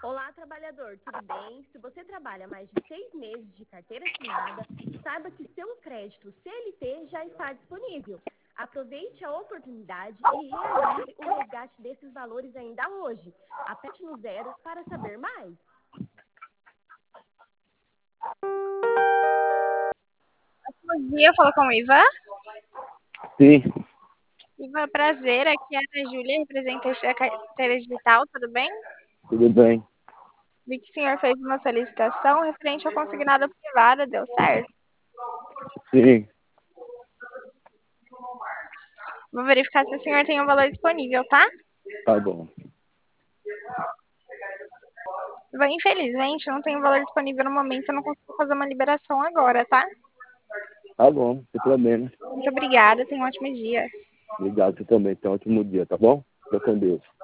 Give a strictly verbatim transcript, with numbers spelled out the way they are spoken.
Olá, trabalhador, tudo bem? Se você trabalha mais de seis meses de carteira assinada, saiba que seu crédito C L T já está disponível. Aproveite a oportunidade e realize o resgate desses valores ainda hoje. Aperte no zero para saber mais. Bom dia, fala com o Ivan. Sim, Ivan, prazer, aqui é a Ana Júlia, representante da carteira digital, tudo bem? tudo bem. Vi que o senhor fez uma solicitação referente ao consignado privado, deu certo? Sim, Vou verificar se o senhor tem um valor disponível, tá? tá bom. Ivan, infelizmente, não tem um valor disponível no momento, eu não consigo fazer uma liberação agora, tá? Tá bom, sem problema. Muito obrigada, tenha um ótimo dia. Obrigado, você também. Tenha um ótimo dia, tá bom? Fica com Deus.